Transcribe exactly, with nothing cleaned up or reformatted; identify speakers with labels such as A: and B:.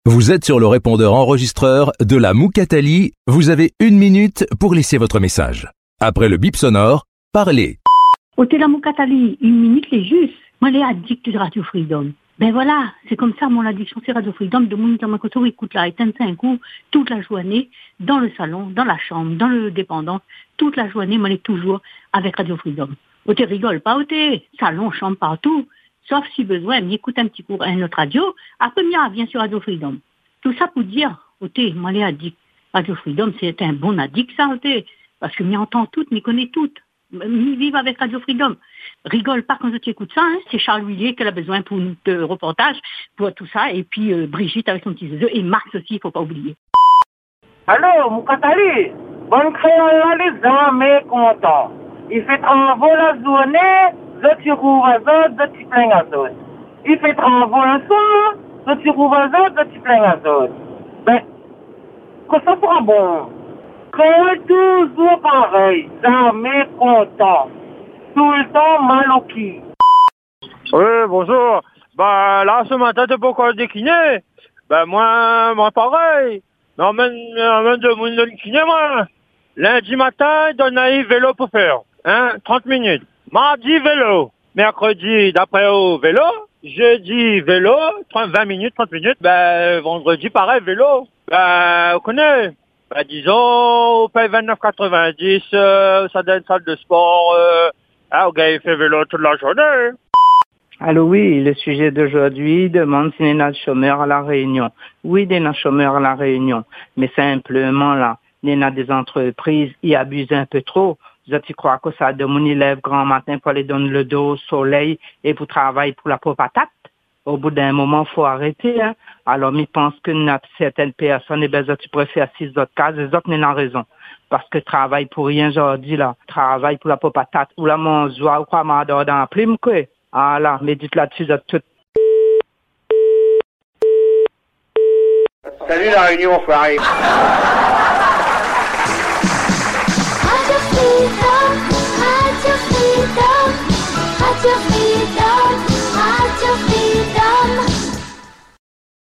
A: Vous êtes sur le répondeur enregistreur de la Moukatali. Vous avez une minute pour laisser votre message. Après le bip sonore, parlez.
B: Au la Moukatali, une minute, les juste. Moi, les addict de Radio Freedom. Ben voilà, c'est comme ça, mon addiction, c'est Radio Freedom. De mon dans ma côté, écoute la éteinte un coup, toute la journée, dans le salon, dans la chambre, dans le dépendant, toute la journée, moi, elle est toujours avec Radio Freedom. Au rigole pas, au salon, chambre, partout. Sauf si besoin, m'écoute un petit cours à une autre radio, après, m'y bien sur Radio Freedom. Tout ça pour dire, au moi, les addicts. Radio Freedom, c'est un bon addict, ça, au parce que m'y entend toutes, m'y connaît toutes. M'y vive avec Radio Freedom. Rigole pas quand tu écoutes ça, hein. C'est Charles Willier qu'elle a besoin pour notre reportage, pour tout ça, et puis euh, Brigitte avec son petit zeu, et Max aussi, il faut pas oublier.
C: Allô, Moukatali, bonne créole là, les amis contents. Il fait travaux la journée, je tu rouves à zone, je tu plains à zone. Il fait travaux le soir, je tu rouves à zone, je tu plains à zone. Ben, que ça sera bon. Créole toujours pareil, jamais content. Tout le temps mal au pied.
D: Oui, bonjour. Bah là, ce matin, t'es pas encore décliné. Ben moi, moi pareil. Mais on mène, on mène de mon décliné, moi. Lundi matin, donne un vélo pour faire. Hein, trente minutes. Mardi, vélo. Mercredi, d'après au vélo. Jeudi, vélo. trente, vingt minutes, trente minutes. Ben, vendredi, pareil, vélo. Ben, vous connaissez. Ben, disons, on paye vingt-neuf quatre-vingt-dix, euh, ça donne une salle de sport, euh, ah, le gars, il fait vélo toute la journée.
E: Allô, oui, le sujet d'aujourd'hui demande s'il y a des chômeurs à La Réunion. Oui, il y a des chômeurs à La Réunion, mais simplement là, il y a des entreprises qui abusent un peu trop. Je crois que ça demande ils lèvent grand matin pour aller donner le dos au soleil et pour travailler pour la pauvre patate. Au bout d'un moment, il faut arrêter. Hein. Alors, je pense que certaines personnes, eh ben, tu préfères six autres cas, les autres n'ont raison. Parce que travail pour rien, aujourd'hui, là. Travail pour la pauvre patate ou la mangeoire ou quoi, m'adore dans la prime, quoi. Ah là, médite là-dessus, de tout.
C: Salut la Réunion, frère.